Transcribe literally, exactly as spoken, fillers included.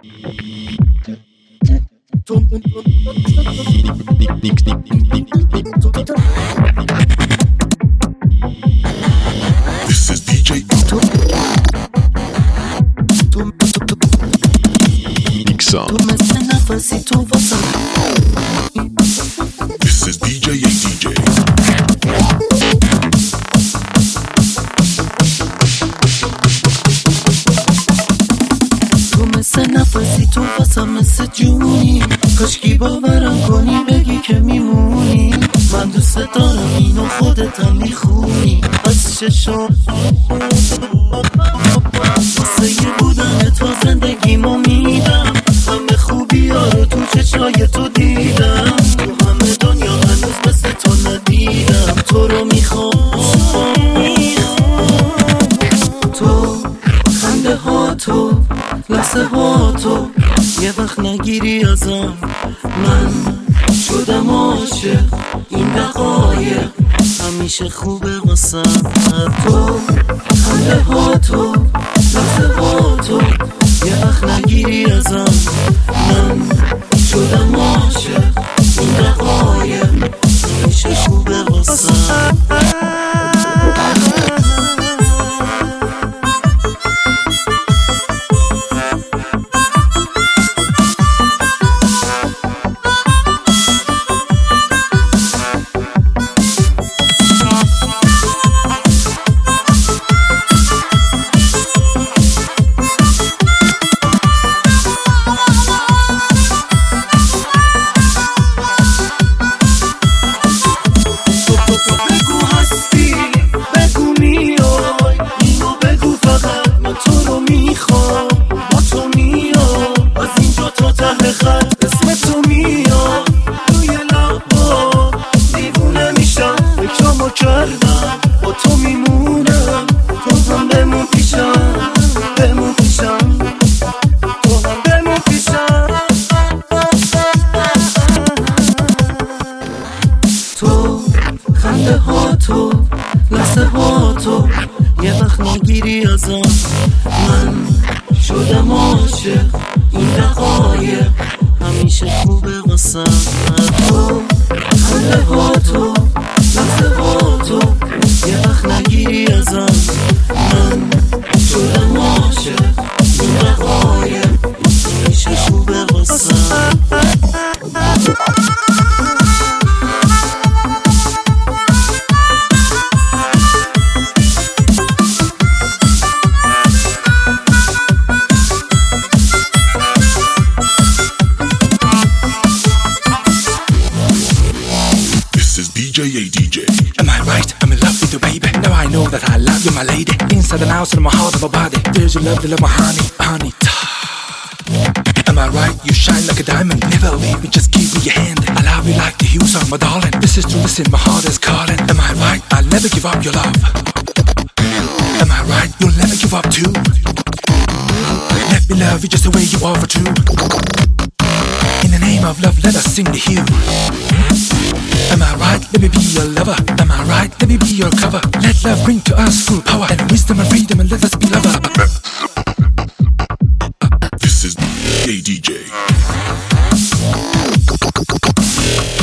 This is D J Nixa. This is D J A D J. تو مثل نفسی تو واسم مثل جونی، کاشکی باورم کنی بگی که میمونی. من دوست دارم اینو خودتم میخونی از چشم واسه یه بودن تو زندگیمو میدم. همه خوبی ها رو تو چشای تو دیدم، تو همه دنیا هنوز مثل تو ندیدم. تو رو میخوام تو خنده ها تو لحظه ها تو یه وقت نگیری ازم. من شدم عاشق این دقایق همیشه خوبه واسم. تو خنده ها تو لحظه ها تو یه وقت نگیری ازم. من شدم عاشق این دقایق همیشه خوبه واسم. خنده ها تو لحظه ها تو یه وقت نگیری ازم. من شدم عاشق این دقایق همیشه خوبه واسم. تو خنده ها تو لحظه ها تو یه وقت نگیری ازم. من شدم عاشق این دقایق همیشه خوبه واسم. D J A D J. Am I right? I'm in love with you, baby. Now I know that I love you, my lady. Inside and outside of my heart and my body, there's your love, the love, my honey, honey. Am I right? You shine like a diamond. Never leave me, just give me your hand. I love you like the hues on my darling. This is true, listen, my heart is calling. Am I right? I'll never give up your love. Am I right? You'll never give up too. Let me love you just the way you are for true. In the name of love, let us sing the hymn. Am I right? Let me be your lover. Am I right? Let me be your cover. Let love bring to us full power and wisdom and freedom, and let us be lover. This is A D J.